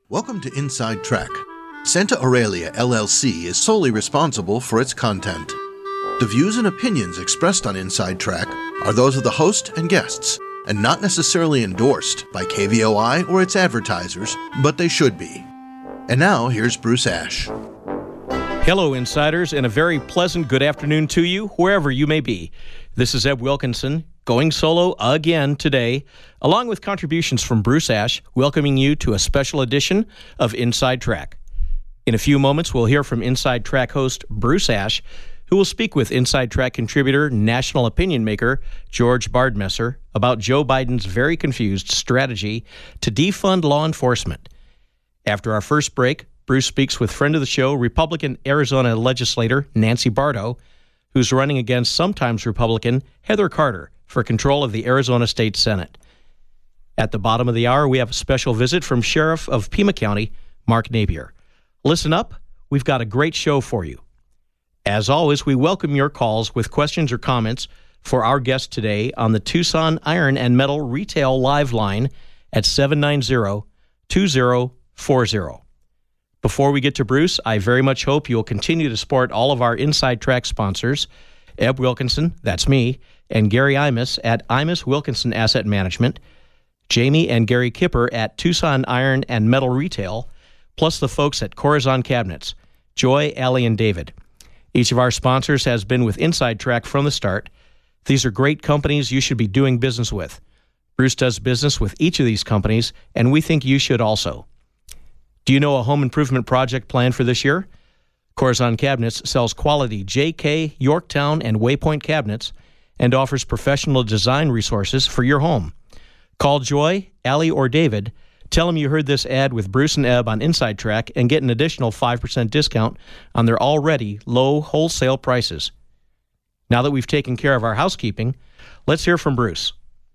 Welcome to Inside Track. Santa Aurelia LLC is solely responsible for its content. The views and opinions expressed on Inside Track are those of the host and guests, and not necessarily endorsed by KVOI or its advertisers, but they should be. And now, here's Bruce Ash. Hello, Insiders, and a very pleasant good afternoon to you, wherever you may be. This is Eb Wilkinson, going solo again today, along with contributions from Bruce Ash, welcoming you to a special edition of Inside Track. In a few moments, we'll hear from Inside Track host Bruce Ash, who will speak with Inside Track contributor, national opinion maker George Bardmesser about Joe Biden's very confused strategy to defund law enforcement. After our first break, Bruce speaks with friend of the show, Republican Arizona legislator Nancy Barto, who's running against sometimes Republican Heather Carter for control of the Arizona State Senate. At the bottom of the hour, we have a special visit from Sheriff of Pima County, Mark Napier. Listen up, we've got a great show for you. As always, we welcome your calls with questions or comments for our guest today on the Tucson Iron and Metal Retail Live line at 790-2040. Before we get to Bruce, I very much hope you'll continue to support all of our Inside Track sponsors, Eb Wilkinson, that's me, and Gary Imus at Imus Wilkinson Asset Management, Jamie and Gary Kipper at Tucson Iron and Metal Retail, plus the folks at Corazon Cabinets, Joy, Allie, and David. Each of our sponsors has been with Inside Track from the start. These are great companies you should be doing business with. Bruce does business with each of these companies, and we think you should also. Do you know a home improvement project planned for this year? Corazon Cabinets sells quality JK, Yorktown, and Waypoint cabinets and offers professional design resources for your home. Call Joy, Allie, or David. Tell them you heard this ad with Bruce and Eb on Inside Track and get an additional 5% discount on their already low wholesale prices. Now that we've taken care of our housekeeping, let's hear from Bruce.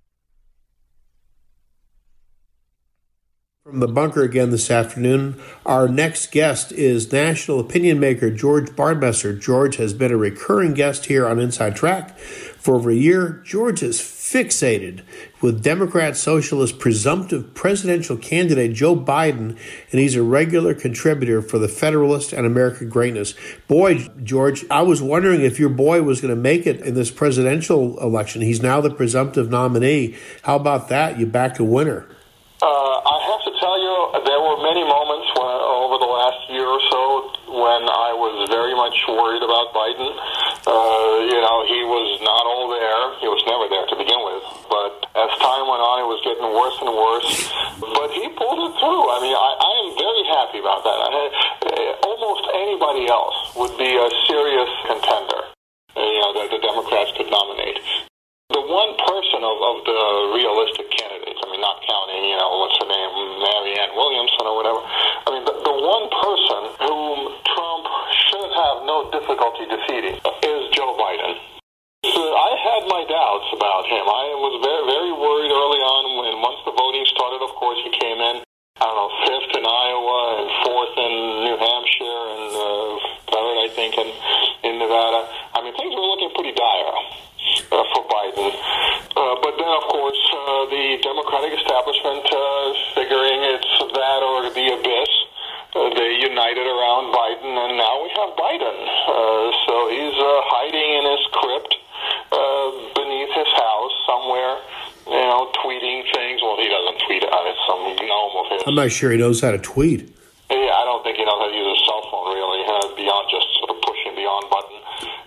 From the bunker again this afternoon, our next guest is national opinion maker George Bardmesser. George has been a recurring guest here on Inside Track for over a year. George is fixated with Democrat Socialist presumptive presidential candidate Joe Biden, and he's a regular contributor for the Federalist and American Greatness. Boy, George, I was wondering if your boy was going to make it in this presidential election. He's now the presumptive nominee. How about that? You backed a winner. I have to tell you, there were many moments over the last year or so when I was very much worried about Biden. He was not all there. He was never there to begin with. But as time went on, it was getting worse and worse. But he pulled it through. I mean, I am very happy about that. Almost anybody else would be a serious contender, that the Democrats could nominate. The one person of the realistic candidates, I mean, not counting, what's her name, Marianne Williamson or whatever, I mean, the one person whom Trump should have no difficulty defeating is Joe Biden. So I had my doubts about him. I was very, very worried early on when once the voting started, of course, he came in, fifth in Iowa and fourth in New Hampshire and third, I think, in Nevada. I mean, things were looking pretty dire for Biden. But then, of course, the Democratic establishment, figuring it's that or the abyss, they united around Biden, and now we have Biden. So he's hiding in his crypt beneath his house somewhere, tweeting things. Well, he doesn't tweet it. It's some gnome of his. I'm not sure he knows how to tweet. Yeah, I don't think he knows how to use a cell phone, really, beyond just sort of pushing the on button.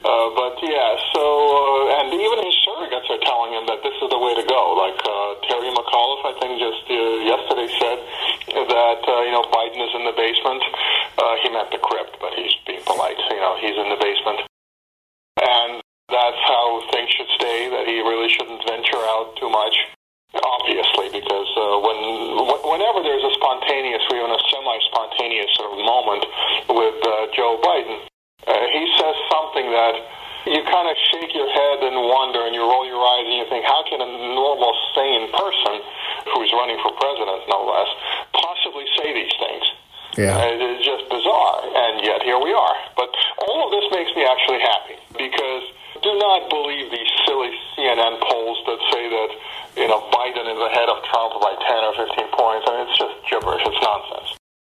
And even his surrogates are telling him that this is the way to go. Like Terry McAuliffe, I think, just yesterday said that, Biden is in the basement. He meant the crypt, but he's being polite. He's in the basement. And that's how things should stay, that he really shouldn't venture out too much, obviously, because whenever there's a spontaneous or even a semi-spontaneous sort of moment with Joe Biden, he says something that you kind of shake your head and wonder, and you roll your eyes and you think, how can a normal, sane person who's running for president, no less, possibly say these things? Yeah. It's just bizarre, and yet here we are. But all of this makes me actually happy, because do not believe these silly CNN polls that say that, Biden is ahead of Trump by 10 or 15 points. I mean, it's just gibberish. It's nonsense.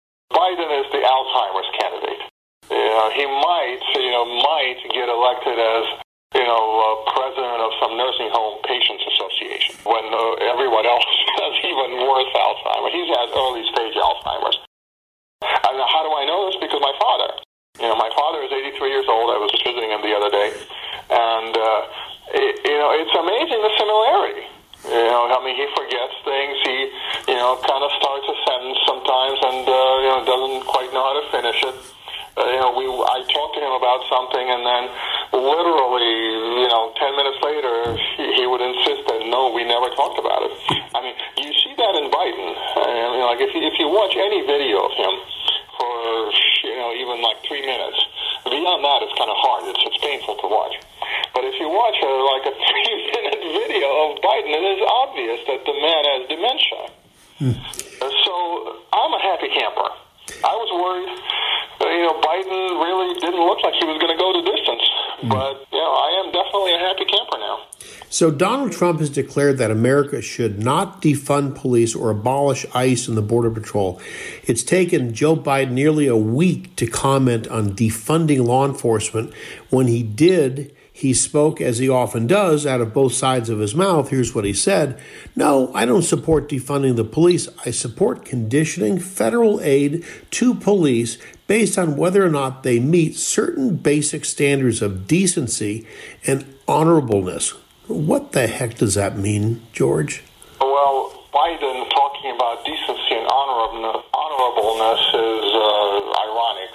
Biden is the Alzheimer's candidate. He might get elected as, president of some nursing home patients association when everyone else has even worse Alzheimer's. He has early stage Alzheimer's. And how do I know this? Because my father. My father is 83 years old. I was just visiting him the other day, and it's amazing the similarity. He forgets things. He, kind of starts a sentence sometimes and, doesn't quite know how to finish it. I talked to him about something, and then literally, 10 minutes later, he would insist that, no, we never talked about it. I mean, you see that in Biden. If you watch any video of him for, even 3 minutes, beyond that, it's kind of hard. It's painful to watch. But if you watch a 3-minute video of Biden, it is obvious that the man has dementia. So I'm a happy camper. I was worried. Biden really didn't look like he was going to go the distance. But, I am definitely a happy camper now. So Donald Trump has declared that America should not defund police or abolish ICE and the Border Patrol. It's taken Joe Biden nearly a week to comment on defunding law enforcement. When he did, he spoke, as he often does, out of both sides of his mouth. Here's what he said. No, I don't support defunding the police. I support conditioning federal aid to police based on whether or not they meet certain basic standards of decency and honorableness. What the heck does that mean, George? Well, Biden talking about decency and honorableness is ironic,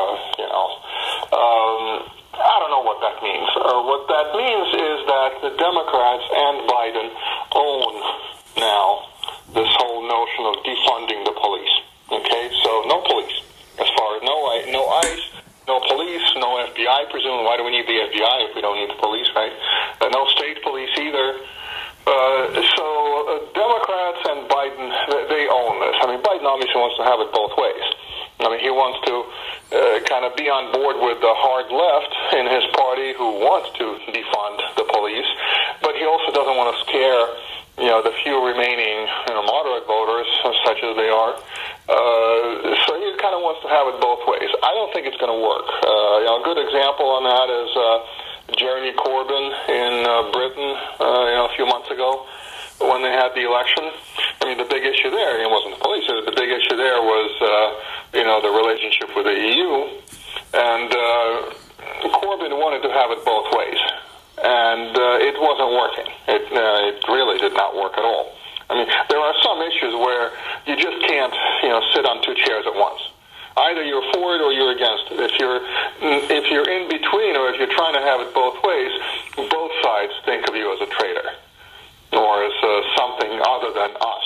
I don't know what that means. What that means is that the Democrats and Biden own now this whole notion of defunding the police. Okay, so no police. As far as no ICE, no police, no FBI, presumably. Why do we need the FBI if we don't need the police, right? No state police either. So Democrats and Biden, they own this. I mean, Biden obviously wants to have it both ways. I mean, he wants to kind of be on board with the hard left in his party who wants to defund the police, but he also doesn't want to scare, the few remaining, moderate voters, such as they are. So he kind of wants to have it both ways. I don't think it's going to work. A good example on that is Jeremy Corbyn in Britain, a few months ago when they had the election. I mean, the big issue there, it wasn't the police. The big issue there was, the relationship with the EU. And Corbyn wanted to have it both ways. And it wasn't working. It really did not work at all. I mean, there are some issues where you just can't, sit on two chairs at once. Either you're for it or you're against it. If you're in between, or if you're trying to have it both ways, both sides think of you as a traitor or as something other than us.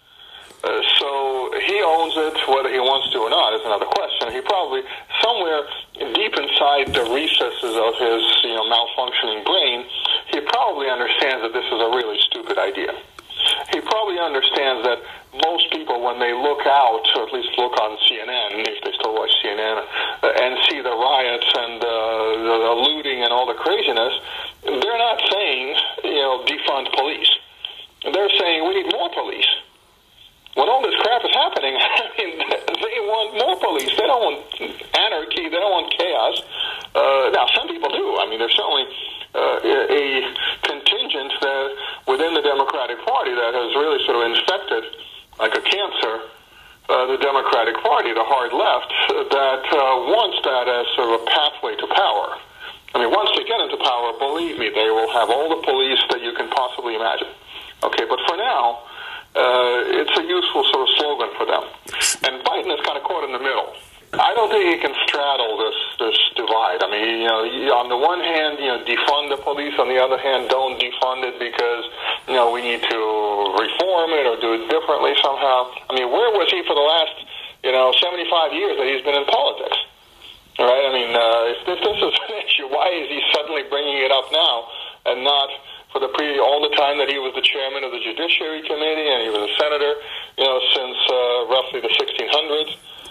So he owns it. Whether he wants to or not is another question. He probably, somewhere deep inside the recesses of his malfunctioning brain, he probably understands that this is a really stupid idea. He probably understands that most people, when they look out, or at least look on CNN, if they still watch CNN, and see the riots and the looting and all the craziness, they're not saying, defund police. They're saying we need more police. When all this crap is happening, they want more police. They don't want anarchy. They don't want chaos. Now, some people do. I mean, there's certainly a contingent that within the Democratic Party that has really sort of infected, like a cancer, the Democratic Party, the hard left, that wants that as sort of a pathway to power. I mean, once they get into power, believe me, they will have all the police that you can possibly imagine. Okay, but for now, it's a useful sort of slogan for them. And Biden is kind of caught in the middle. I don't think he can straddle this divide. I mean, on the one hand, defund the police. On the other hand, don't defund it because, we need to reform it or do it differently somehow. I mean, where was he for the last, 75 years that he's been in politics? All right? I mean, if this is an issue, why is he suddenly bringing it up now and not for all the time that he was the chairman of the Judiciary Committee and he was a senator, since roughly the 1600s?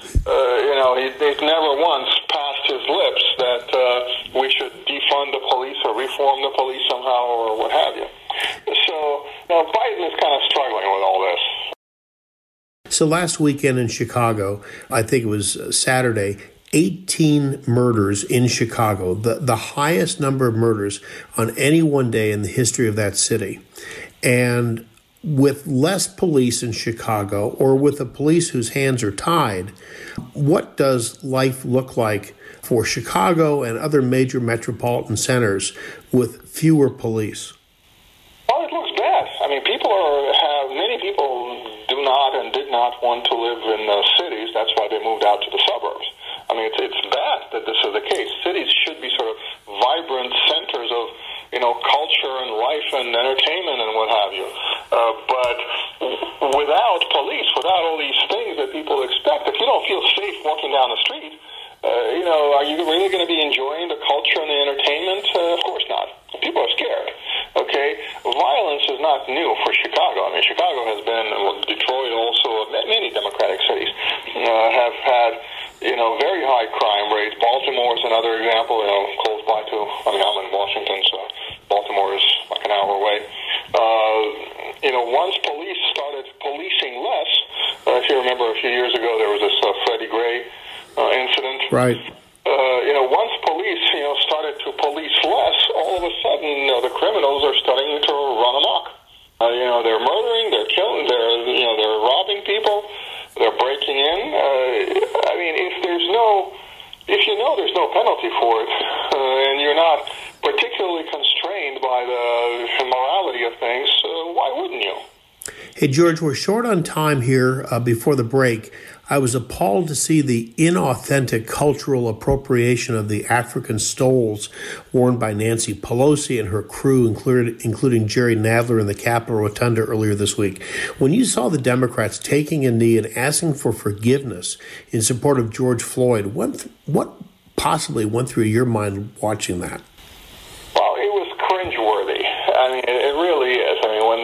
He's never once passed his lips that we should defund the police or reform the police somehow or what have you. So, Biden is kind of struggling with all this. So last weekend in Chicago, I think it was Saturday, 18 murders in Chicago, the highest number of murders on any one day in the history of that city. And with less police in Chicago, or with the police whose hands are tied, what does life look like for Chicago and other major metropolitan centers with fewer police? Well, it looks bad. I mean, many people do not and did not want to live in cities. That's why they moved out to the suburbs. I mean, it's bad that this is the case. Cities should be sort of vibrant centers of, culture and life and entertainment and what have you. But without police, without all these things that people expect, if you don't feel safe walking down the street, are you really going to be enjoying the culture and the entertainment? Of course not. People are scared. Okay? Violence is not new for Chicago. I mean, Chicago has been, Detroit also, many Democratic cities have had, very high crime rates. Baltimore is another example, close by to, I'm in Washington, so Baltimore is like an hour away. Once police started policing less, if you remember a few years ago, there was this Freddie Gray incident. Right. Once police, started to police less, all of a sudden, the criminals are starting to run amok. They're murdering, they're killing, they're robbing people, they're breaking in. If you know there's no penalty for it, and you're not particularly constrained by the morality of things, why wouldn't you? Hey, George, we're short on time here before the break. I was appalled to see the inauthentic cultural appropriation of the African stoles worn by Nancy Pelosi and her crew, including Jerry Nadler in the Capitol Rotunda earlier this week. When you saw the Democrats taking a knee and asking for forgiveness in support of George Floyd, what possibly went through your mind watching that? Well, it was cringeworthy. I mean, it really is. I mean,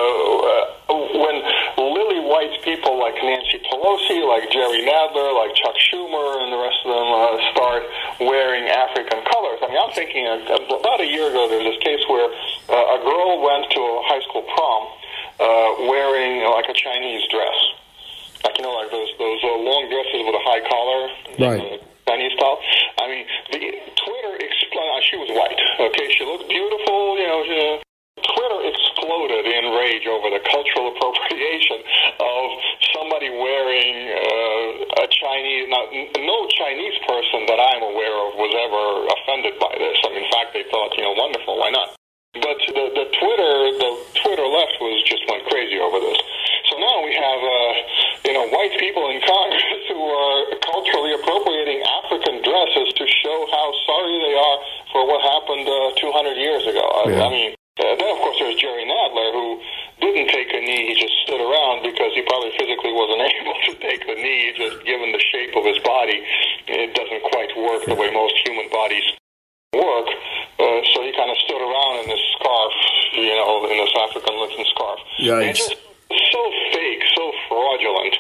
when lily white people like Nancy Pelosi, like Jerry Nadler, like Chuck Schumer, and the rest of them start wearing African colors. I mean, I'm thinking about a year ago there was this case where a girl went to a high school prom wearing like a Chinese dress, like those long dresses with a high collar, right? Chinese style. I mean, the Twitter exploded. She was white. Okay, she looked beautiful. Twitter exploded in rage over the cultural appropriation of somebody wearing a Chinese. Now, no Chinese person that I'm aware of was ever offended by this. I mean, in fact, they thought, wonderful, why not? But the Twitter left went crazy over this. So now we have, white people in Congress who are culturally appropriating African dresses to show how sorry they are for what happened 200 years ago. Yeah. I mean. Then, of course, there's Jerry Nadler, who didn't take a knee. He just stood around because he probably physically wasn't able to take the knee, just given the shape of his body. It doesn't quite work the way most human bodies work. So he kind of stood around in this scarf, in this African linen scarf. Yikes. And just so fake, so fraudulent.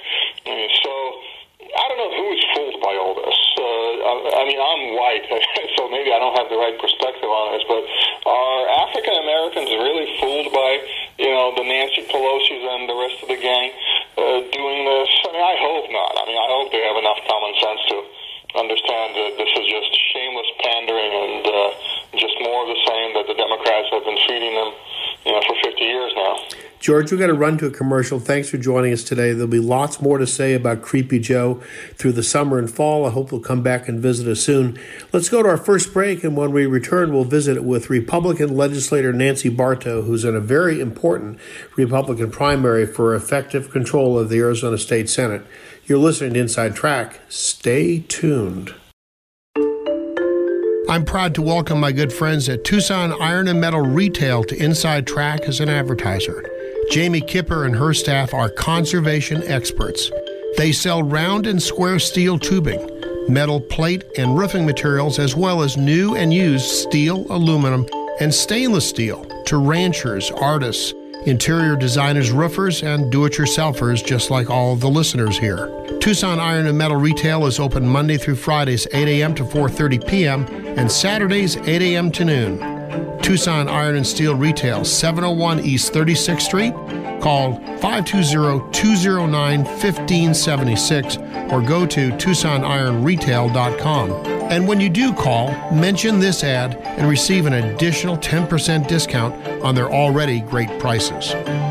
I don't know who is fooled by all this. I'm white, so maybe I don't have the right perspective on this, but are African Americans really fooled by, the Nancy Pelosi's and the rest of the gang doing this? I hope not. I hope they have enough common sense to understand that this is just shameless pandering and just more of the same that the Democrats have been feeding them, for 50 years now. George, we've got to run to a commercial. Thanks for joining us today. There'll be lots more to say about Creepy Joe through the summer and fall. I hope you'll come back and visit us soon. Let's go to our first break, and when we return, we'll visit with Republican legislator Nancy Barto, who's in a very important Republican primary for effective control of the Arizona State Senate. You're listening to Inside Track. Stay tuned. I'm proud to welcome my good friends at Tucson Iron and Metal Retail to Inside Track as an advertiser. Jamie Kipper and her staff are conservation experts. They sell round and square steel tubing, metal plate and roofing materials, as well as new and used steel, aluminum, and stainless steel to ranchers, artists, interior designers, roofers, and do-it-yourselfers, just like all of the listeners here. Tucson Iron and Metal Retail is open Monday through Fridays, 8 a.m. to 4:30 p.m., and Saturdays, 8 a.m. to noon. Tucson Iron and Steel Retail, 701 East 36th Street, Call 520-209-1576 or go to TucsonIronRetail.com. And when you do call, mention this ad and receive an additional 10% discount on their already great prices.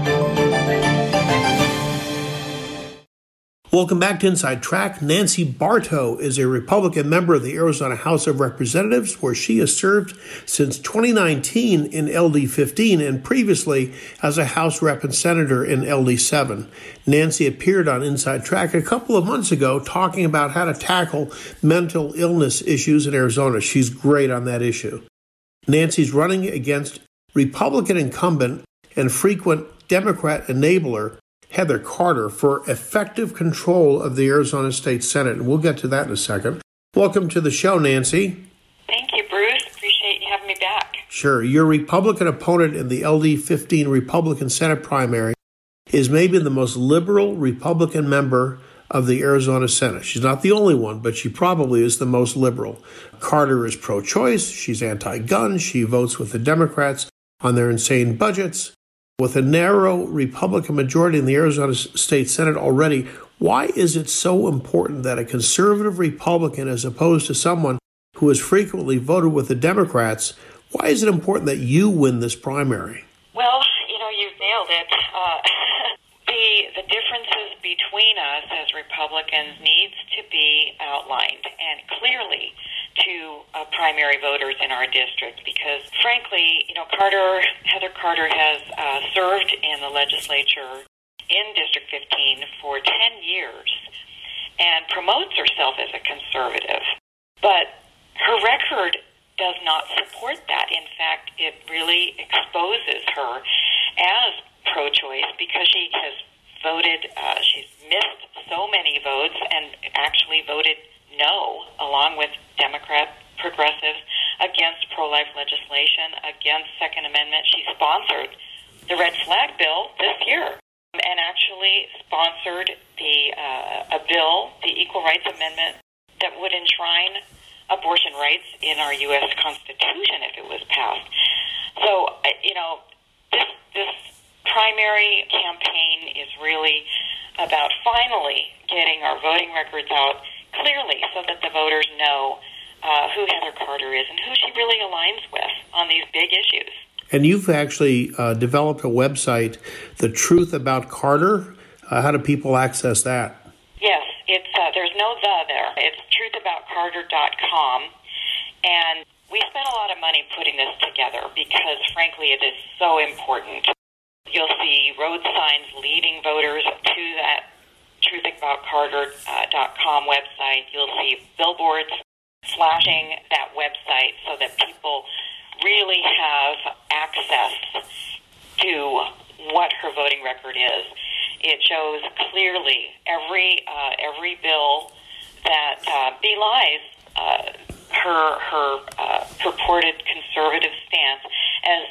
Welcome back to Inside Track. Nancy Barto is a Republican member of the Arizona House of Representatives, where she has served since 2019 in LD 15 and previously as a House Rep and Senator in LD 7. Nancy appeared on Inside Track a couple of months ago talking about how to tackle mental illness issues in Arizona. She's great on that issue. Nancy's running against Republican incumbent and frequent Democrat enabler Heather Carter for effective control of the Arizona State Senate. And we'll get to that in a second. Welcome to the show, Nancy. Thank you, Bruce. Appreciate you having me back. Sure. Your Republican opponent in the LD 15 Republican Senate primary is maybe the most liberal Republican member of the Arizona Senate. She's not the only one, but she probably is the most liberal. Carter is pro-choice. She's anti-gun. She votes with the Democrats on their insane budgets. With a narrow Republican majority in the Arizona State Senate already, why is it so important that a conservative Republican, as opposed to someone who has frequently voted with the Democrats, why is it important that you win this primary? Well, you've nailed it. The differences between us as Republicans needs to be outlined and clearly to primary voters in our district, because frankly, Heather Carter has served in the legislature in District 15 for 10 years and promotes herself as a conservative. But her record does not support that. In fact, it really exposes her as pro-choice because she has voted, she's missed so many votes and actually voted no, along with Democrat progressives, against pro-life legislation, against Second Amendment. She sponsored the red flag bill this year and actually sponsored a bill, the Equal Rights Amendment, that would enshrine abortion rights in our U.S. Constitution if it was passed. So, this primary campaign is really about finally getting our voting records out clearly so that the voters know who Heather Carter is and who she really aligns with on these big issues. And you've actually developed a website, The Truth About Carter. How do people access that? Yes, it's there's no "the" there. It's truthaboutcarter.com. And we spent a lot of money putting this together because, frankly, it is so important. You'll see road signs leading voters to that truthaboutcarter.com website. You'll see billboards flashing that website so that people really have access to what her voting record is. It shows clearly every bill that belies her purported conservative stance as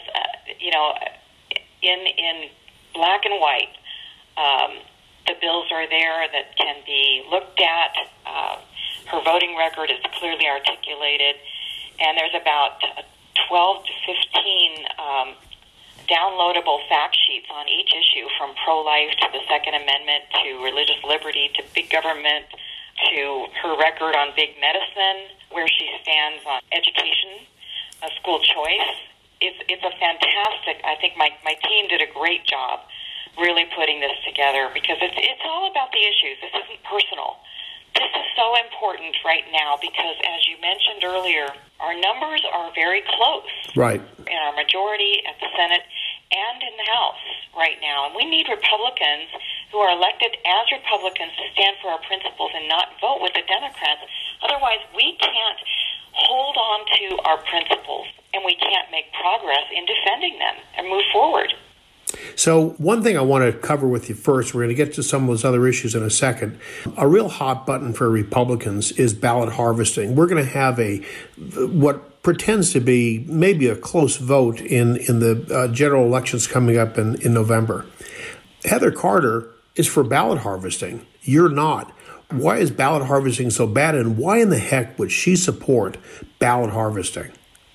in black and white. The bills are there that can be looked at. Her voting record is clearly articulated, and there's about 12 to 15 downloadable fact sheets on each issue, from pro-life to the Second Amendment to religious liberty to big government to her record on big medicine, where she stands on education, school choice. It's a fantastic, I think my team did a great job really putting this together because it's all about the issues. This isn't personal. This is so important right now because, as you mentioned earlier, our numbers are very close. Right. In our majority at the Senate and in the House right now. And we need Republicans who are elected as Republicans to stand for our principles and not vote with the Democrats. Otherwise, we can't hold on to our principles and we can't make progress in defending them and move forward. So one thing I want to cover with you first, we're going to get to some of those other issues in a second. A real hot button for Republicans is ballot harvesting. We're going to have what pretends to be maybe a close vote in the general elections coming up in November. Heather Carter is for ballot harvesting. You're not. Why is ballot harvesting so bad, and why in the heck would she support ballot harvesting?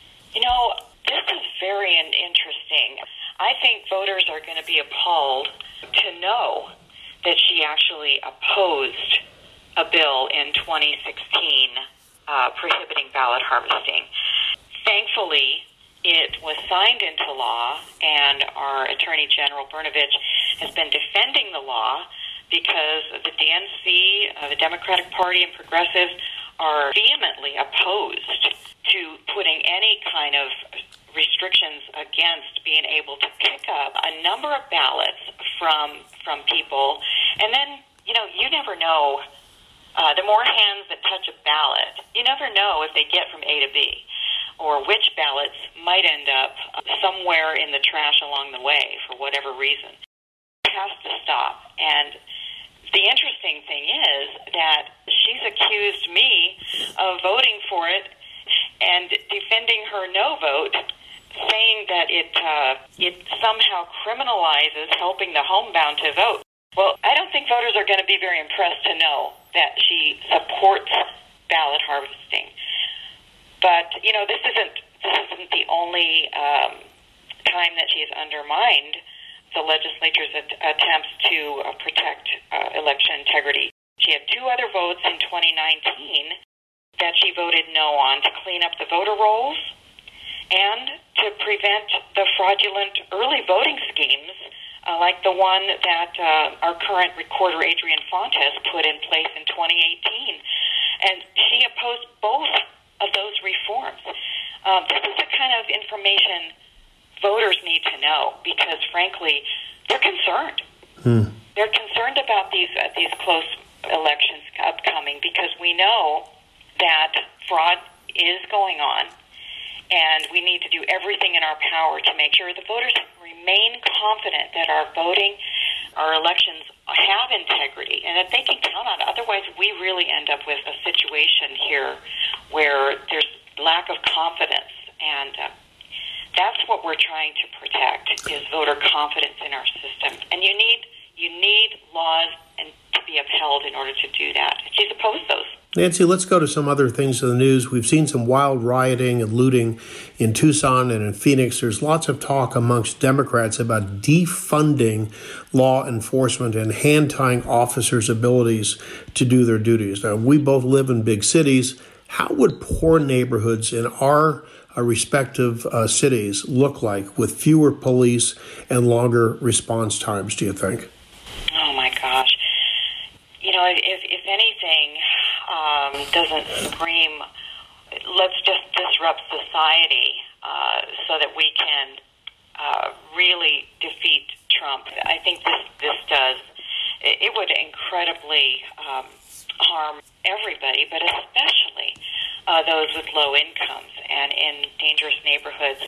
This is very interesting. I think voters are going to be appalled to know that she actually opposed a bill in 2016 prohibiting ballot harvesting. Thankfully, it was signed into law, and our Attorney General Brnovich has been defending the law because the DNC, the Democratic Party, and progressives are vehemently opposed to putting any kind of restrictions against being able to pick up a number of ballots from people. And then, you never know. The more hands that touch a ballot, you never know if they get from A to B, or which ballots might end up somewhere in the trash along the way for whatever reason. It has to stop. And the interesting thing is that she's accused me of voting for it and defending her no vote, saying that it somehow criminalizes helping the homebound to vote. Well, I don't think voters are going to be very impressed to know that she supports ballot harvesting. But, this isn't the only time that she has undermined the legislature's attempts to protect election integrity. She had two other votes in 2019 that she voted no on to clean up the voter rolls and to prevent the fraudulent early voting schemes like the one that our current recorder, Adrian Fontes, put in place in 2018. And she opposed both of those reforms. This is the kind of information voters need to know because, frankly, they're concerned. They're concerned about these close elections upcoming because we know that fraud is going on, and we need to do everything in our power to make sure the voters remain confident that our voting, our elections have integrity and that they can count on it. Otherwise, we really end up with a situation here where there's lack of confidence, and that's what we're trying to protect is voter confidence in our system. And you need laws and to be upheld in order to do that. She's opposed those. Nancy, let's go to some other things in the news. We've seen some wild rioting and looting in Tucson and in Phoenix. There's lots of talk amongst Democrats about defunding law enforcement and hand-tying officers' abilities to do their duties. Now, we both live in big cities. How would poor neighborhoods in our respective cities look like with fewer police and longer response times, do you think? Oh, my gosh. If anything doesn't scream, let's just disrupt society so that we can really defeat Trump. I think this does. It would incredibly harm everybody, but especially those with low incomes and in dangerous neighborhoods.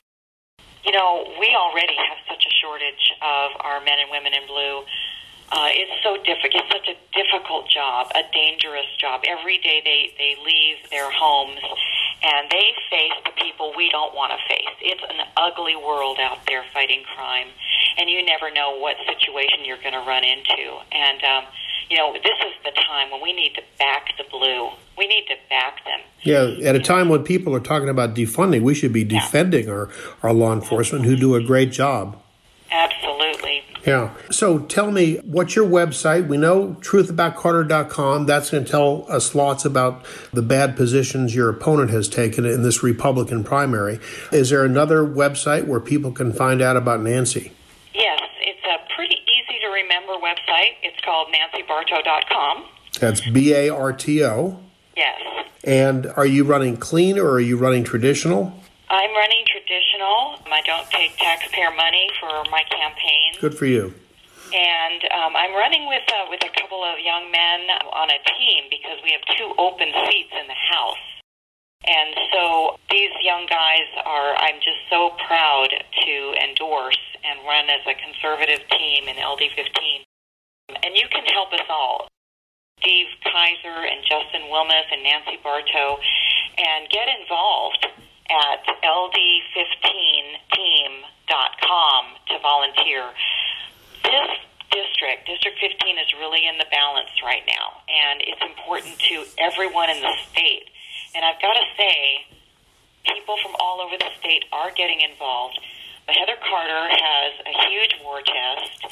We already have such a shortage of our men and women in blue. It's so difficult. It's such a difficult job, a dangerous job. Every day they leave their homes and they face the people we don't want to face. It's an ugly world out there fighting crime, and you never know what situation you're going to run into. And, this is the time when we need to back the blue. We need to back them. Yeah, at a time when people are talking about defunding, we should be defending our law enforcement who do a great job. Absolutely. Yeah. So tell me, what's your website? We know truthaboutcarter.com. That's going to tell us lots about the bad positions your opponent has taken in this Republican primary. Is there another website where people can find out about Nancy? Yes. It's a pretty easy to remember website. It's called nancybarto.com. That's BARTO. Yes. And are you running clean or are you running traditional? I'm running traditional. I don't take taxpayer money for my campaign. Good for you. And I'm running with a couple of young men on a team because we have 2 open seats in the House. And so these young guys I'm just so proud to endorse and run as a conservative team in LD15. And you can help us all. Steve Kaiser and Justin Wilmoth and Nancy Barto, and get involved at ld15team.com to volunteer. This District 15 is really in the balance right now, and it's important to everyone in the state. And I've got to say, people from all over the state are getting involved. Heather Carter has a huge war chest.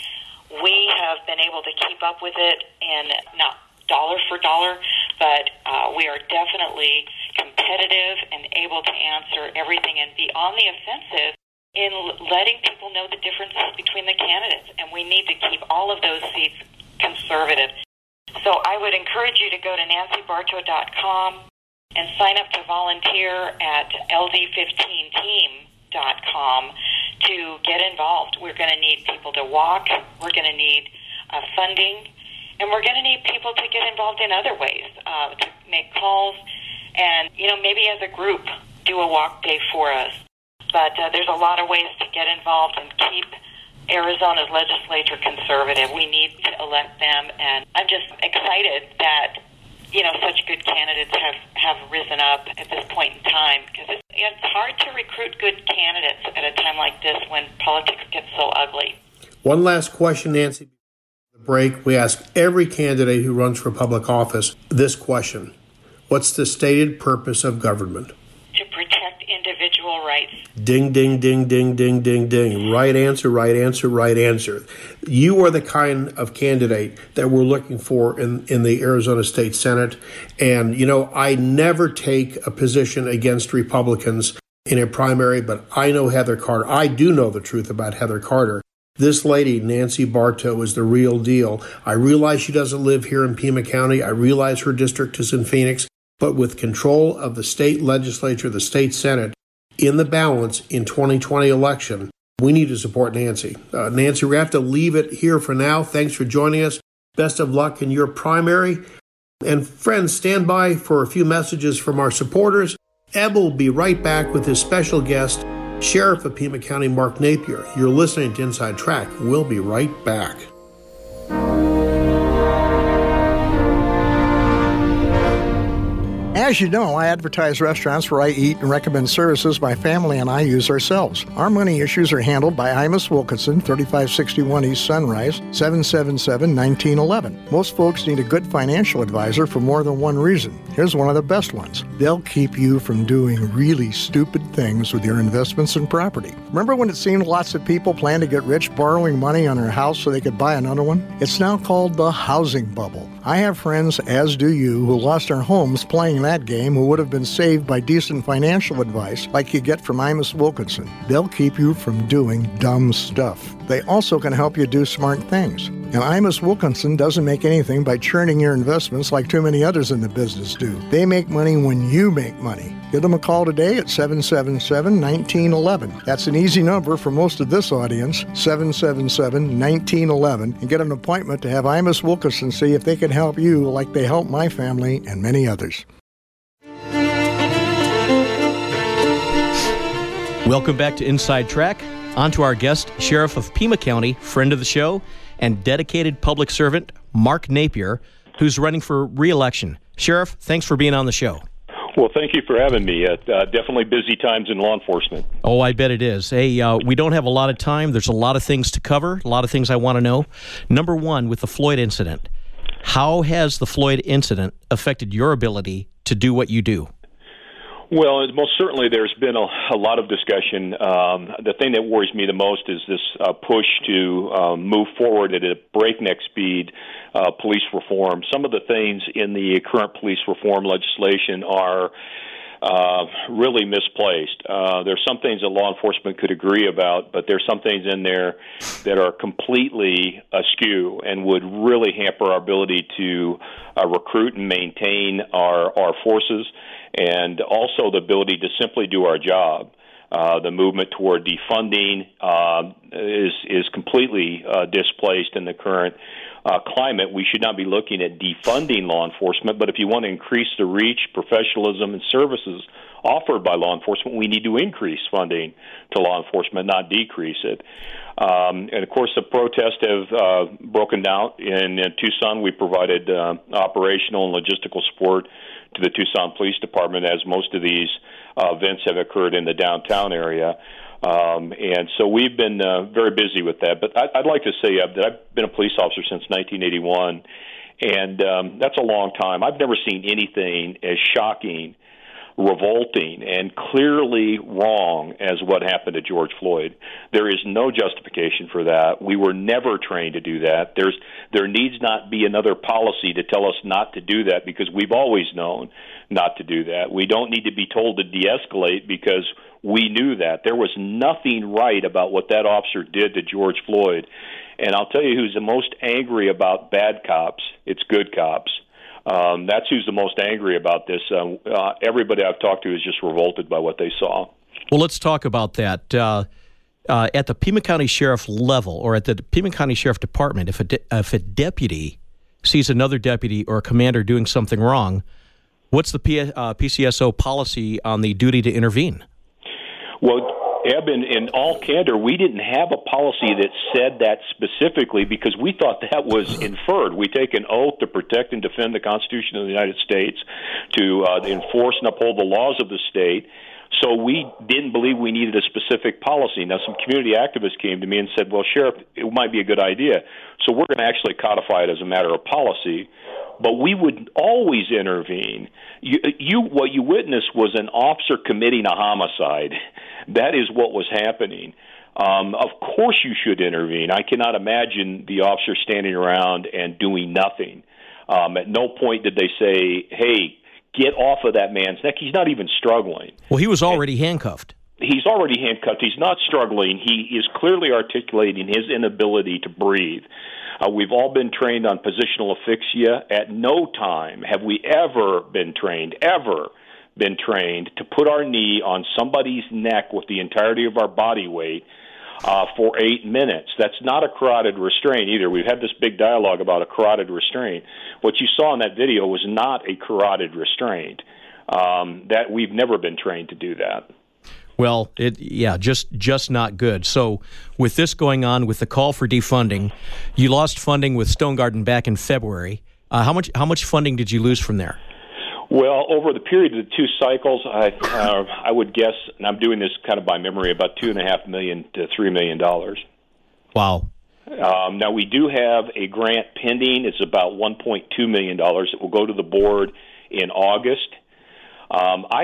we have been able to keep up with it, and not dollar for dollar, but we are definitely competitive and able to answer everything and be on the offensive in letting people know the differences between the candidates. And we need to keep all of those seats conservative. So I would encourage you to go to nancybartow.com and sign up to volunteer at ld15team.com to get involved. We're going to need people to walk. We're going to need funding. And we're going to need people to get involved in other ways, to make calls and, maybe as a group do a walk day for us. But there's a lot of ways to get involved and keep Arizona's legislature conservative. We need to elect them, and I'm just excited that, such good candidates have risen up at this point in time, because it's hard to recruit good candidates at a time like this when politics gets so ugly. One last question, Nancy. Break, we ask every candidate who runs for public office this question: what's the stated purpose of government? To protect individual rights. Ding, ding, ding, ding, ding, ding, ding. Right answer, right answer, right answer. You are the kind of candidate that we're looking for in the Arizona State Senate. And, I never take a position against Republicans in a primary, but I know Heather Carter. I do know the truth about Heather Carter. This lady, Nancy Bartow, is the real deal. I realize she doesn't live here in Pima County. I realize her district is in Phoenix. But with control of the state legislature, the state Senate, in the balance in 2020 election, we need to support Nancy. Nancy, we have to leave it here for now. Thanks for joining us. Best of luck in your primary. And friends, stand by for a few messages from our supporters. Eb will be right back with his special guest, Sheriff of Pima County, Mark Napier. You're listening to Inside Track. We'll be right back. As you know, I advertise restaurants where I eat and recommend services my family and I use ourselves. Our money issues are handled by Imus Wilkinson, 3561 East Sunrise, 777-1911. Most folks need a good financial advisor for more than one reason. Here's one of the best ones. They'll keep you from doing really stupid things with your investments and property. Remember when it seemed lots of people planned to get rich borrowing money on their house so they could buy another one? It's now called the housing bubble. I have friends, as do you, who lost their homes playing that game who would have been saved by decent financial advice like you get from Imus Wilkinson. They'll keep you from doing dumb stuff. They also can help you do smart things. And Imus Wilkinson doesn't make anything by churning your investments like too many others in the business do. They make money when you make money. Give them a call today at 777-1911. That's an easy number for most of this audience, 777-1911, and get an appointment to have Imus Wilkinson see if they can help you like they help my family and many others. Welcome back to Inside Track. On to our guest, Sheriff of Pima County, friend of the show, and dedicated public servant, Mark Napier, who's running for re-election. Sheriff, thanks for being on the show. Well, thank you for having me. Definitely busy times in law enforcement. Oh, I bet it is. Hey, we don't have a lot of time. There's a lot of things to cover, a lot of things I want to know. Number one, with the Floyd incident, how has the Floyd incident affected your ability to do what you do? Well, most certainly there's been a lot of discussion. The thing that worries me the most is this push to move forward at a breakneck speed, police reform. Some of the things in the current police reform legislation are really misplaced. There's some things that law enforcement could agree about, but there's some things in there that are completely askew and would really hamper our ability to recruit and maintain our forces, and also the ability to simply do our job. The movement toward defunding is completely displaced in the current climate. We should not be looking at defunding law enforcement, but if you want to increase the reach, professionalism, and services offered by law enforcement, we need to increase funding to law enforcement, not decrease it. And, of course, the protests have broken down. In Tucson, we provided operational and logistical support to the Tucson Police Department, as most of these events have occurred in the downtown area. And so we've been very busy with that. But I'd like to say that I've been a police officer since 1981, and that's a long time. I've never seen anything as shocking revolting and clearly wrong as what happened to George Floyd. There is no justification for that. We were never trained to do that. There needs not be another policy to tell us not to do that, because we've always known not to do that. We don't need to be told to de-escalate because we knew that. There was nothing right about what that officer did to George Floyd. And I'll tell you who's the most angry about bad cops. It's good cops. That's who's the most angry about this. Everybody I've talked to is just revolted by what they saw. Well, let's talk about that. At the Pima County Sheriff level, or at the Pima County Sheriff Department, if a deputy sees another deputy or a commander doing something wrong, what's the PCSO policy on the duty to intervene? Well, Eb, in all candor, we didn't have a policy that said that specifically because we thought that was inferred. We take an oath to protect and defend the Constitution of the United States, to enforce and uphold the laws of the state. So we didn't believe we needed a specific policy. Now, some community activists came to me and said, well, Sheriff, it might be a good idea. So we're going to actually codify it as a matter of policy. But we would always intervene. What you witnessed was an officer committing a homicide. That is what was happening. Of course you should intervene. I cannot imagine the officer standing around and doing nothing. At no point did they say, hey, get off of that man's neck. He's not even struggling. Well, he was already handcuffed. He's already handcuffed. He's not struggling. He is clearly articulating his inability to breathe. We've all been trained on positional asphyxia. At no time have we ever been trained to put our knee on somebody's neck with the entirety of our body weight for 8 minutes. That's not a carotid restraint either. We've had this big dialogue about a carotid restraint. What you saw in that video was not a carotid restraint. That we've never been trained to do that. Well, just not good. So with this going on, with the call for defunding, you lost funding with Stone Garden back in February. How much funding did you lose from there? Well, over the period of the two cycles, I would guess, and I'm doing this kind of by memory, about $2.5 million to $3 million. Wow. Now, we do have a grant pending. It's about $1.2 million. It will go to the board in August. I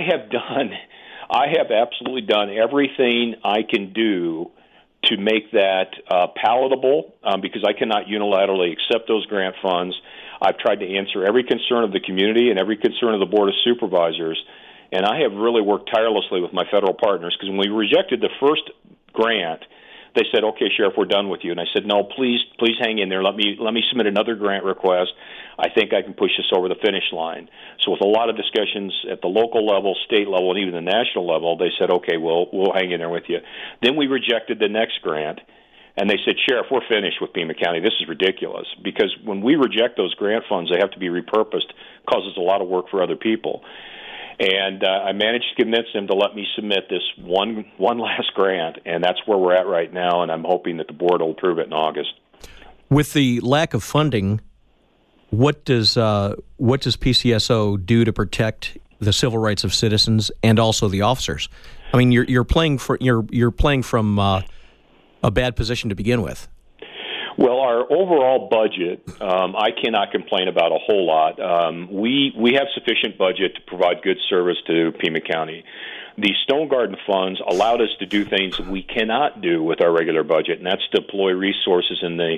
have absolutely done everything I can do to make that palatable because I cannot unilaterally accept those grant funds. I've tried to answer every concern of the community and every concern of the Board of Supervisors, and I have really worked tirelessly with my federal partners because when we rejected the first grant, they said, okay, Sheriff, we're done with you. And I said, no, please hang in there. Let me submit another grant request. I think I can push this over the finish line. So with a lot of discussions at the local level, state level, and even the national level, they said, okay, we'll hang in there with you. Then we rejected the next grant, and they said, Sheriff, we're finished with Pima County. This is ridiculous. Because when we reject those grant funds, they have to be repurposed. It causes a lot of work for other people. And I managed to convince them to let me submit this one last grant, and that's where we're at right now, and I'm hoping that the board will approve it in August. With the lack of funding, what does PCSO do to protect the civil rights of citizens and also the officers? I mean, you're playing from a bad position to begin with. Well, our overall budget, I cannot complain about a whole lot. We have sufficient budget to provide good service to Pima County. The Stone Garden funds allowed us to do things that we cannot do with our regular budget, and that's deploy resources in the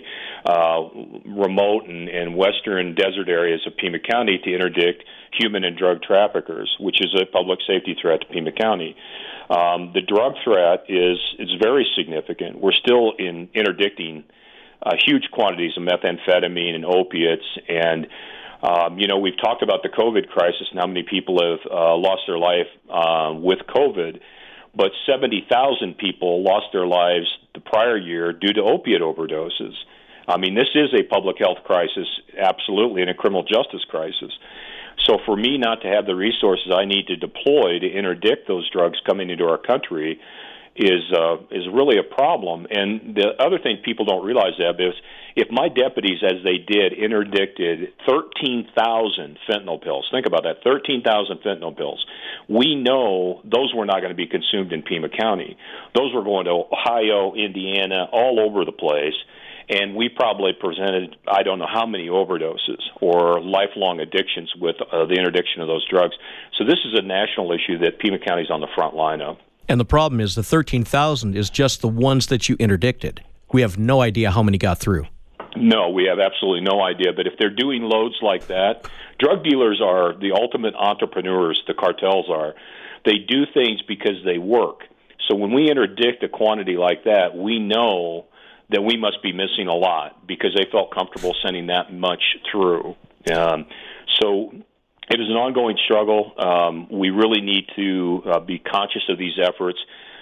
remote and western desert areas of Pima County to interdict human and drug traffickers, which is a public safety threat to Pima County. The drug threat is very significant. We're still interdicting huge quantities of methamphetamine and opiates, and we've talked about the COVID crisis and how many people have lost their life with COVID, but 70,000 people lost their lives the prior year due to opiate overdoses. I mean, this is a public health crisis, absolutely, and a criminal justice crisis. So for me not to have the resources I need to deploy to interdict those drugs coming into our country is really a problem. And the other thing people don't realize, Eb, is if my deputies, as they did, interdicted 13,000 fentanyl pills, think about that, 13,000 fentanyl pills, we know those were not going to be consumed in Pima County. Those were going to Ohio, Indiana, all over the place. And we probably presented, I don't know how many overdoses or lifelong addictions with the interdiction of those drugs. So this is a national issue that Pima County is on the front line of. And the problem is the 13,000 is just the ones that you interdicted. We have no idea how many got through. No, we have absolutely no idea. But if they're doing loads like that, drug dealers are the ultimate entrepreneurs, the cartels are. They do things because they work. So when we interdict a quantity like that, we know that we must be missing a lot because they felt comfortable sending that much through. So it is an ongoing struggle. We really need to be conscious of these efforts.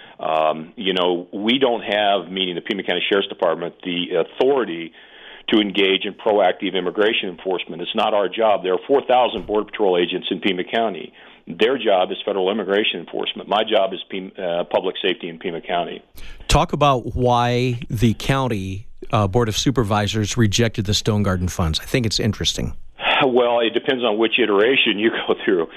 We don't have, meaning the Pima County Sheriff's Department, the authority to engage in proactive immigration enforcement. It's not our job. There are 4,000 Border Patrol agents in Pima County. Their job is federal immigration enforcement. My job is public safety in Pima County. Talk about why the county Board of Supervisors rejected the Stone Garden funds. I think it's interesting. Well, it depends on which iteration you go through.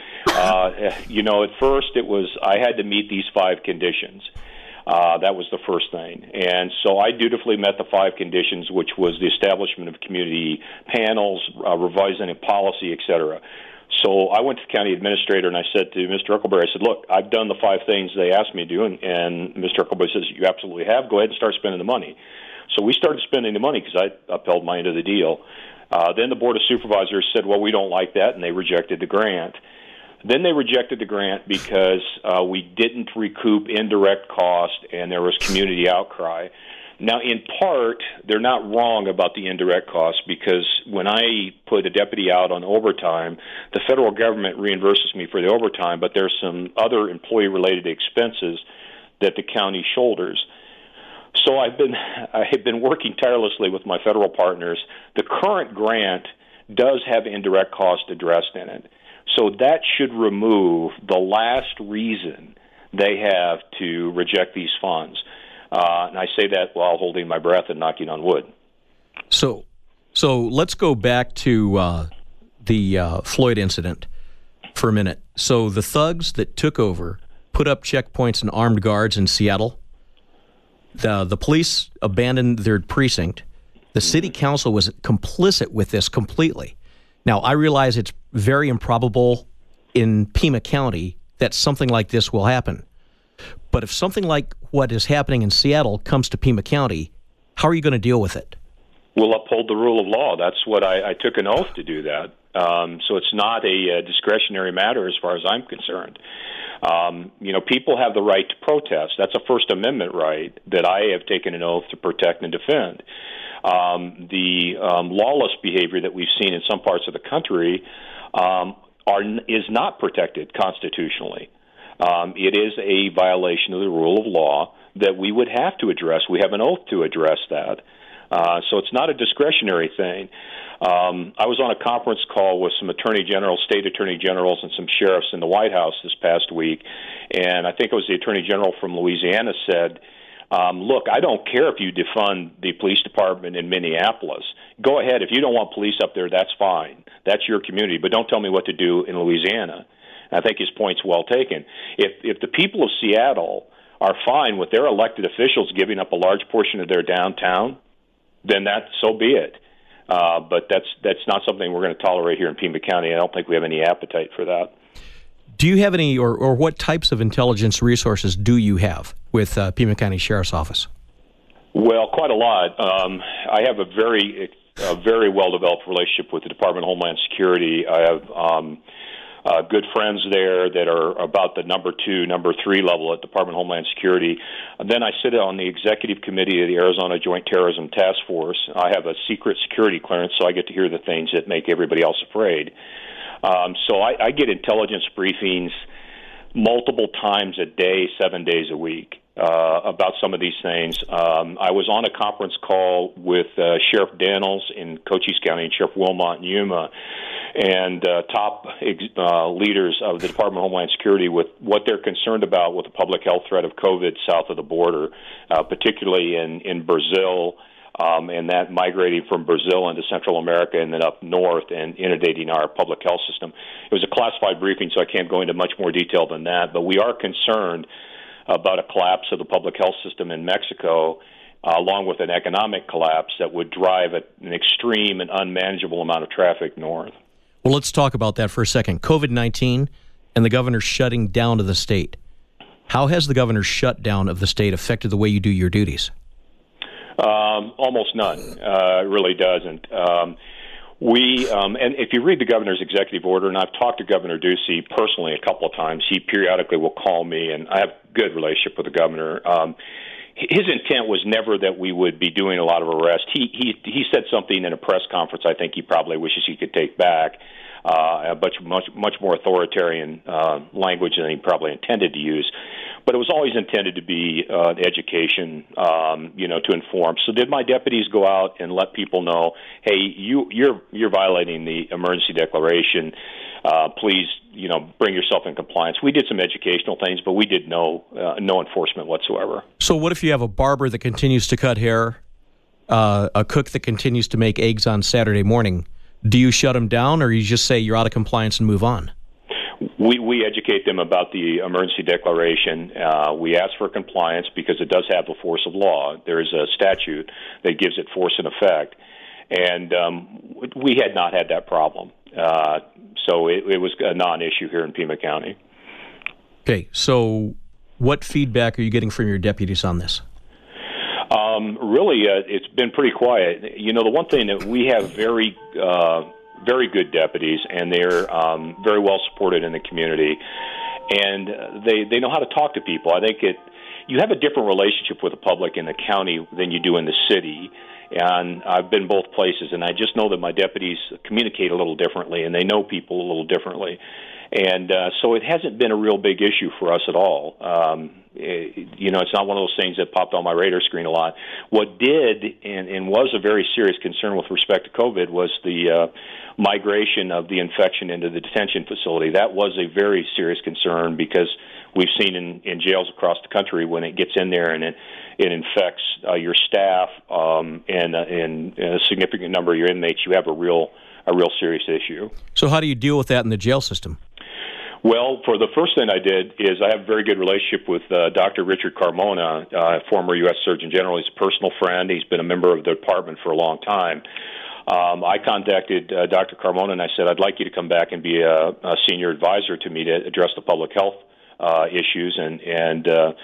At first it was I had to meet these 5 conditions. That was the first thing. And so I dutifully met the 5 conditions, which was the establishment of community panels, revising a policy, et cetera. So I went to the county administrator and I said to Mr. Uckleberry, I said, look, I've done the 5 things they asked me to do. And Mr. Uckleberry says, you absolutely have. Go ahead and start spending the money. So we started spending the money because I upheld my end of the deal. Then the Board of Supervisors said, well, we don't like that, and they rejected the grant. Then they rejected the grant because we didn't recoup indirect cost and there was community outcry. Now, in part, they're not wrong about the indirect costs because when I put a deputy out on overtime, the federal government reimburses me for the overtime, but there's some other employee-related expenses that the county shoulders. So I have been working tirelessly with my federal partners. The current grant does have indirect cost addressed in it. So that should remove the last reason they have to reject these funds. And I say that while holding my breath and knocking on wood. So let's go back to the Floyd incident for a minute. So the thugs that took over put up checkpoints and armed guards in Seattle. The police abandoned their precinct. The city council was complicit with this completely. Now, I realize it's very improbable in Pima County that something like this will happen. But if something like what is happening in Seattle comes to Pima County, how are you going to deal with it? We'll uphold the rule of law. That's what I took an oath to do that. So it's not a discretionary matter as far as I'm concerned. People have the right to protest. That's a First Amendment right that I have taken an oath to protect and defend. The lawless behavior that we've seen in some parts of the country is not protected constitutionally. It is a violation of the rule of law that we would have to address. We have an oath to address that. So it's not a discretionary thing. I was on a conference call with some attorney generals, state attorney generals, and some sheriffs in the White House this past week, and I think it was the attorney general from Louisiana said, look, I don't care if you defund the police department in Minneapolis. Go ahead. If you don't want police up there, that's fine. That's your community, but don't tell me what to do in Louisiana. I think his point's well taken. If the people of Seattle are fine with their elected officials giving up a large portion of their downtown, then so be it. But that's not something we're going to tolerate here in Pima County. I don't think we have any appetite for that. Do you have any, or what types of intelligence resources do you have with Pima County Sheriff's Office? Well, quite a lot. I have a very well-developed relationship with the Department of Homeland Security. I have good friends there that are about the number 2, number 3 level at Department of Homeland Security. And then I sit on the executive committee of the Arizona Joint Terrorism Task Force. I have a secret security clearance, so I get to hear the things that make everybody else afraid. So I get intelligence briefings multiple times a day, 7 days a week, about some of these things. I was on a conference call with Sheriff Daniels in Cochise County and Sheriff Wilmot in Yuma, and top leaders of the Department of Homeland Security with what they're concerned about with the public health threat of COVID south of the border, particularly in Brazil, and that migrating from Brazil into Central America and then up north and inundating our public health system. It was a classified briefing, so I can't go into much more detail than that, but we are concerned about a collapse of the public health system in Mexico, along with an economic collapse that would drive an extreme and unmanageable amount of traffic north. Well, let's talk about that for a second. COVID-19 and the governor's shutting down of the state. How has the governor's shutdown of the state affected the way you do your duties? Almost none. It really doesn't. And if you read the governor's executive order, and I've talked to Governor Ducey personally a couple of times, he periodically will call me, and I have a good relationship with the governor. His intent was never that we would be doing a lot of arrests. He said something in a press conference I think he probably wishes he could take back, much more authoritarian language than he probably intended to use. But it was always intended to be education, to inform. So did my deputies go out and let people know, hey, you're violating the emergency declaration. Please, bring yourself in compliance. We did some educational things, but we did no enforcement whatsoever. So what if you have a barber that continues to cut hair, a cook that continues to make eggs on Saturday morning? Do you shut them down, or you just say you're out of compliance and move on? We educate them about the emergency declaration. We ask for compliance because it does have the force of law. There is a statute that gives it force and effect. And we had not had that problem. So it was a non-issue here in Pima County. Okay, so what feedback are you getting from your deputies on this? Really, it's been pretty quiet. The one thing that we have very good deputies, and they're very well supported in the community, and they know how to talk to people. I think you have a different relationship with the public in the county than you do in the city. And I've been both places, and I just know that my deputies communicate a little differently, and they know people a little differently. And so it hasn't been a real big issue for us at all. It's not one of those things that popped on my radar screen a lot. What did and was a very serious concern with respect to COVID was the migration of the infection into the detention facility. That was a very serious concern because we've seen in jails across the country when it gets in there and it infects your staff and a significant number of your inmates, you have a real serious issue. So how do you deal with that in the jail system? Well, for the first thing I did is I have a very good relationship with Dr. Richard Carmona, former U.S. Surgeon General. He's a personal friend. He's been a member of the department for a long time. I contacted Dr. Carmona and I said, I'd like you to come back and be a senior advisor to me to address the public health issues. And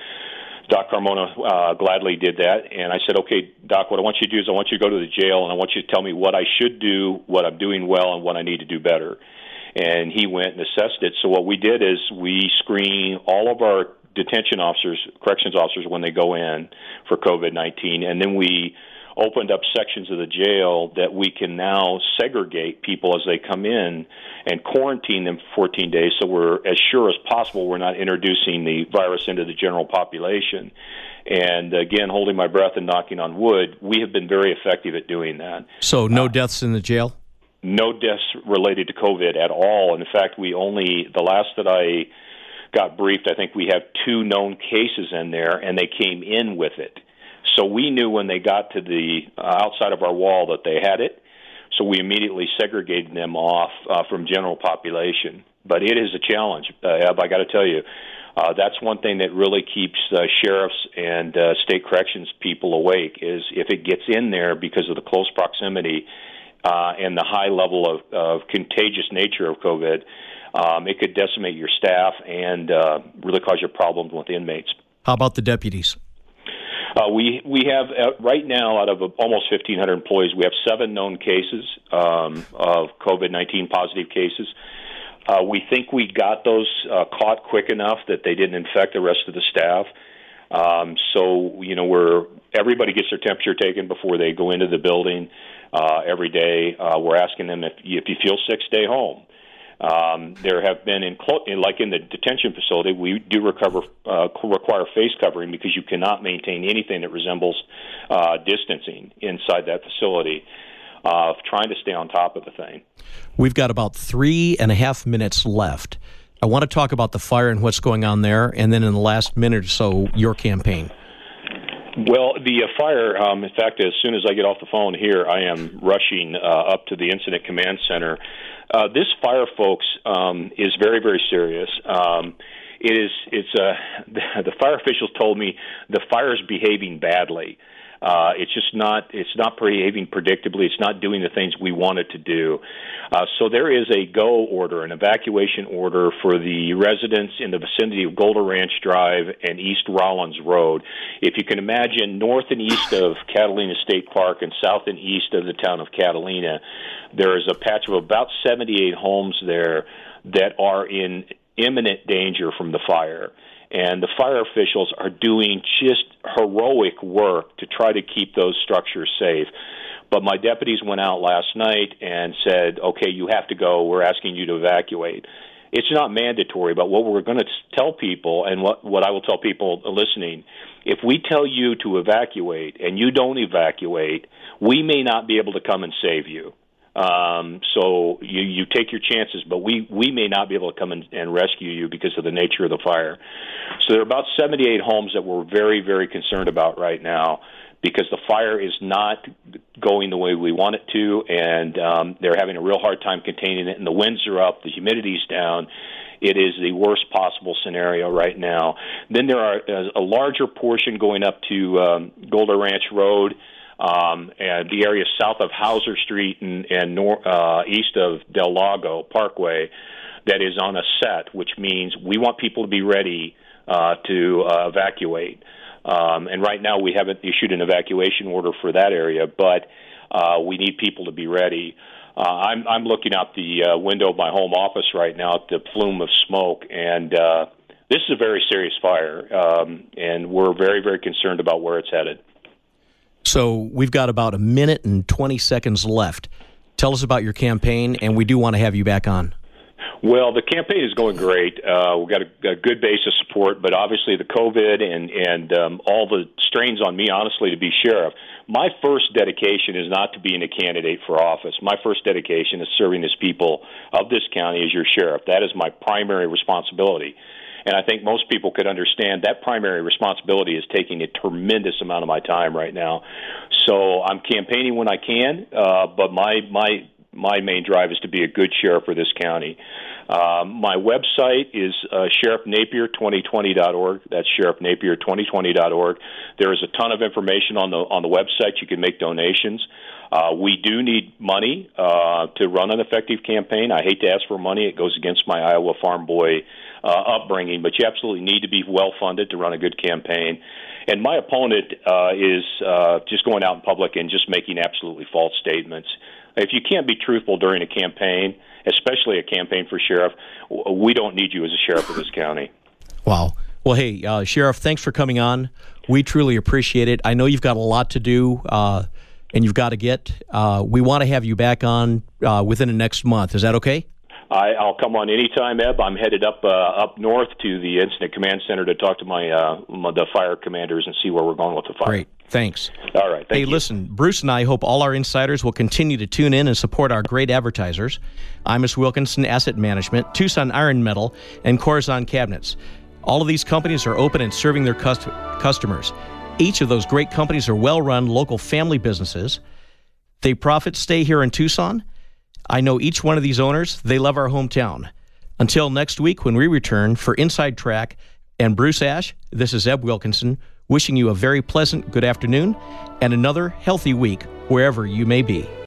Doc Carmona gladly did that. And I said, okay, Doc, what I want you to do is I want you to go to the jail and I want you to tell me what I should do, what I'm doing well, and what I need to do better. And he went and assessed it. So what we did is we screen all of our detention officers, corrections officers, when they go in for COVID-19, and then we opened up sections of the jail that we can now segregate people as they come in and quarantine them for 14 days so we're as sure as possible we're not introducing the virus into the general population. And again, holding my breath and knocking on wood, we have been very effective at doing that. So no deaths in the jail? No deaths related to COVID at all. In fact, the last that I got briefed, I think we have 2 known cases in there, and they came in with it. So we knew when they got to the outside of our wall that they had it, so we immediately segregated them off from general population. But it is a challenge, Eb, I got to tell you. That's one thing that really keeps sheriffs and state corrections people awake is if it gets in there because of the close proximity and the high level of contagious nature of COVID, it could decimate your staff and really cause you problems with inmates. How about the deputies? We have, right now, out of almost 1,500 employees, we have 7 known cases of COVID-19 positive cases. We think we got those caught quick enough that they didn't infect the rest of the staff. So, everybody gets their temperature taken before they go into the building every day. We're asking them if you feel sick, stay home. There have been, like in the detention facility, we do require face covering because you cannot maintain anything that resembles distancing inside that facility, trying to stay on top of the thing. We've got about 3.5 minutes left. I want to talk about the fire and what's going on there, and then in the last minute or so, your campaign. Well, the fire, in fact, as soon as I get off the phone here, I am rushing up to the Incident Command Center. This fire, folks, is very, very serious. The fire officials told me the fire is behaving badly. It's not behaving predictably. It's not doing the things we want it to do. So there is a go order, an evacuation order for the residents in the vicinity of Golder Ranch Drive and East Rollins Road. If you can imagine, north and east of Catalina State Park and south and east of the town of Catalina, there is a patch of about 78 homes there that are in imminent danger from the fire. And the fire officials are doing just heroic work to try to keep those structures safe. But my deputies went out last night and said, okay, you have to go. We're asking you to evacuate. It's not mandatory, but what we're going to tell people, and what I will tell people listening, if we tell you to evacuate and you don't evacuate, we may not be able to come and save you. So you take your chances, but we may not be able to come and rescue you because of the nature of the fire. So there are about 78 homes that we're very, very concerned about right now because the fire is not going the way we want it to, and they're having a real hard time containing it, and the winds are up, the humidity's down. It is the worst possible scenario right now. Then there are a larger portion going up to Golder Ranch Road, and the area south of Hauser Street and east of Del Lago Parkway that is on a set, which means we want people to be ready to evacuate. And right now we haven't issued an evacuation order for that area, but we need people to be ready. I'm looking out the window of my home office right now at the plume of smoke, and this is a very serious fire, and we're very, very concerned about where it's headed. So we've got about a minute and 20 seconds left. Tell us about your campaign, and we do want to have you back on. Well, the campaign is going great. We've got a good base of support, but obviously the COVID and all the strains on me, honestly, to be sheriff. My first dedication is not to being a candidate for office. My first dedication is serving as people of this county as your sheriff. That is my primary responsibility. And I think most people could understand that primary responsibility is taking a tremendous amount of my time right now. So I'm campaigning when I can, but my main drive is to be a good sheriff for this county. My website is sheriffnapier2020.org. That's sheriffnapier2020.org. There is a ton of information on the website. You can make donations. We do need money to run an effective campaign. I hate to ask for money. It goes against my Iowa farm boy upbringing, but you absolutely need to be well-funded to run a good campaign. And my opponent is just going out in public and just making absolutely false statements. If you can't be truthful during a campaign, especially a campaign for sheriff, we don't need you as a sheriff of this county. Wow. Well, hey, Sheriff, thanks for coming on. We truly appreciate it. I know you've got a lot to do, and you've got to get. We want to have you back on within the next month. Is that okay? I'll come on anytime, Eb. I'm headed up north to the Incident Command Center to talk to the fire commanders and see where we're going with the fire. Great. Thanks. All right. Thank you. Listen, Bruce and I hope all our insiders will continue to tune in and support our great advertisers, Imus Wilkinson Asset Management, Tucson Iron Metal, and Corazon Cabinets. All of these companies are open and serving their customers. Each of those great companies are well-run local family businesses. They profit stay here in Tucson. I know each one of these owners. They love our hometown. Until next week when we return for Inside Track and Bruce Ash, this is Eb Wilkinson, wishing you a very pleasant good afternoon and another healthy week wherever you may be.